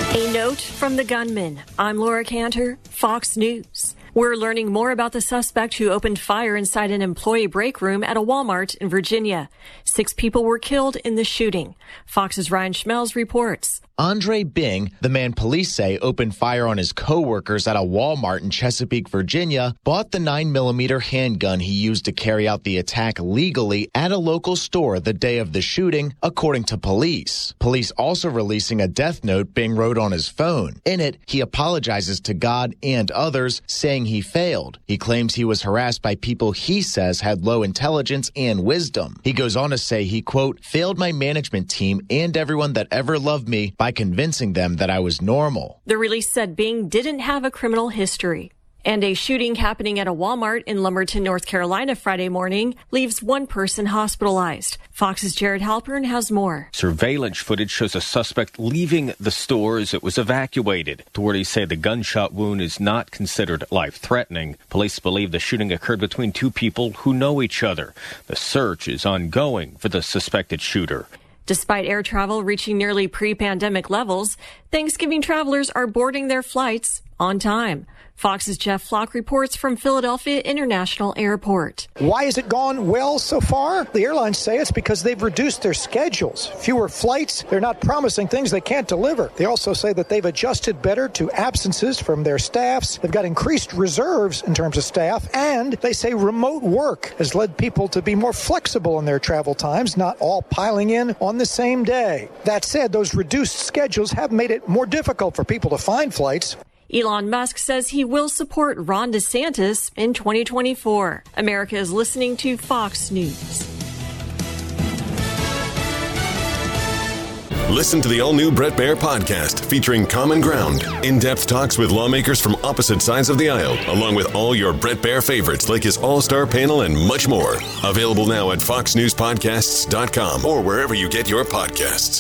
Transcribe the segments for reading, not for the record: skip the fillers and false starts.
A note from the gunman. I'm Laura Cantor, Fox News. We're learning more about the suspect who opened fire inside an employee break room at a Walmart in Virginia. 6 people were killed in the shooting. Fox's Ryan Schmelz reports. Andre Bing, the man police say opened fire on his co-workers at a Walmart in Chesapeake, Virginia, bought the 9mm handgun he used to carry out the attack legally at a local store the day of the shooting, according to police. Police also releasing a death note Bing wrote on his phone. In it, he apologizes to God and others, saying he failed. He claims he was harassed by people he says had low intelligence and wisdom. He goes on to say he, quote, failed my management team and everyone that ever loved me by convincing them that I was normal. The release said Bing didn't have a criminal history. And a shooting happening at a Walmart in Lumberton, North Carolina Friday morning leaves 1 person hospitalized. Fox's Jared Halpern has more. Surveillance footage shows a suspect leaving the store as it was evacuated. Authorities say the gunshot wound is not considered life-threatening. Police believe the shooting occurred between 2 people who know each other. The search is ongoing for the suspected shooter. Despite air travel reaching nearly pre-pandemic levels, Thanksgiving travelers are boarding their flights on time. Fox's Jeff Flock reports from Philadelphia International Airport. Why has it gone well so far? The airlines say it's because they've reduced their schedules. Fewer flights, they're not promising things they can't deliver. They also say that they've adjusted better to absences from their staffs. They've got increased reserves in terms of staff. And they say remote work has led people to be more flexible in their travel times, not all piling in on the same day. That said, those reduced schedules have made it more difficult for people to find flights. Elon Musk says he will support Ron DeSantis in 2024. America is listening to Fox News. Listen to the all-new Bret Baier podcast featuring Common Ground, in-depth talks with lawmakers from opposite sides of the aisle, along with all your Bret Baier favorites like his all-star panel and much more. Available now at foxnewspodcasts.com or wherever you get your podcasts.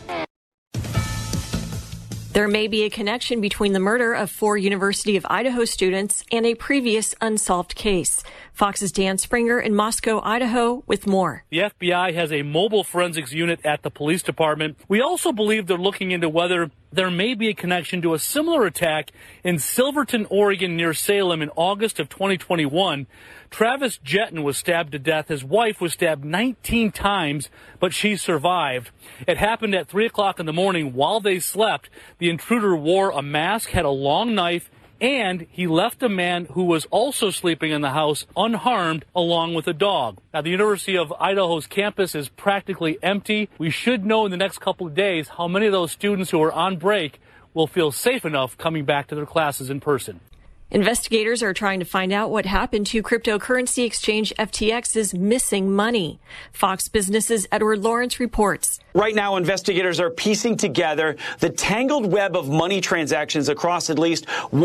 There may be a connection between the murder of 4 University of Idaho students and a previous unsolved case. Fox's Dan Springer in Moscow, Idaho, with more. The FBI has a mobile forensics unit at the police department. We also believe they're looking into whether there may be a connection to a similar attack in Silverton, Oregon, near Salem in August of 2021. Travis Jetton was stabbed to death. His wife was stabbed 19 times, but she survived. It happened at 3 o'clock in the morning while they slept. The intruder wore a mask, had a long knife, and he left a man who was also sleeping in the house unharmed along with a dog. Now, the University of Idaho's campus is practically empty. We should know in the next couple of days how many of those students who are on break will feel safe enough coming back to their classes in person. Investigators are trying to find out what happened to cryptocurrency exchange FTX's missing money. Fox Business's Edward Lawrence reports. Right now, investigators are piecing together the tangled web of money transactions across at least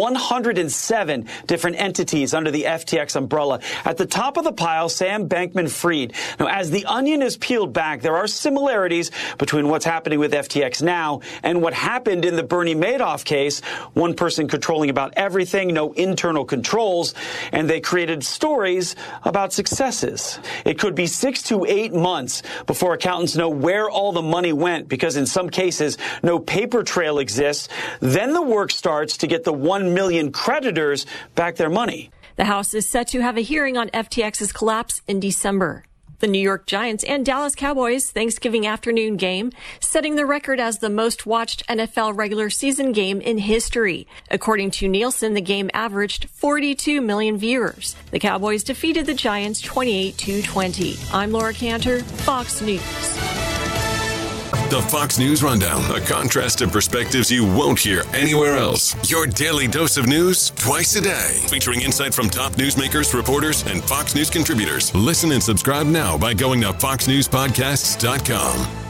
107 different entities under the FTX umbrella. At the top of the pile, Sam Bankman-Fried. Now, as the onion is peeled back, there are similarities between what's happening with FTX now and what happened in the Bernie Madoff case. One person controlling about everything, no internal controls, and they created stories about successes. It could be 6 to 8 months before accountants know where all the money went, because in some cases, no paper trail exists. Then the work starts to get the 1 million creditors back their money. The House is set to have a hearing on FTX's collapse in December. The New York Giants and Dallas Cowboys Thanksgiving afternoon game, setting the record as the most watched NFL regular season game in history. According to Nielsen, the game averaged 42 million viewers. The Cowboys defeated the Giants 28-20. I'm Laura Cantor, Fox News. The Fox News Rundown, a contrast of perspectives you won't hear anywhere else. Your daily dose of news twice a day, featuring insight from top newsmakers, reporters, and Fox News contributors. Listen and subscribe now by going to foxnewspodcasts.com.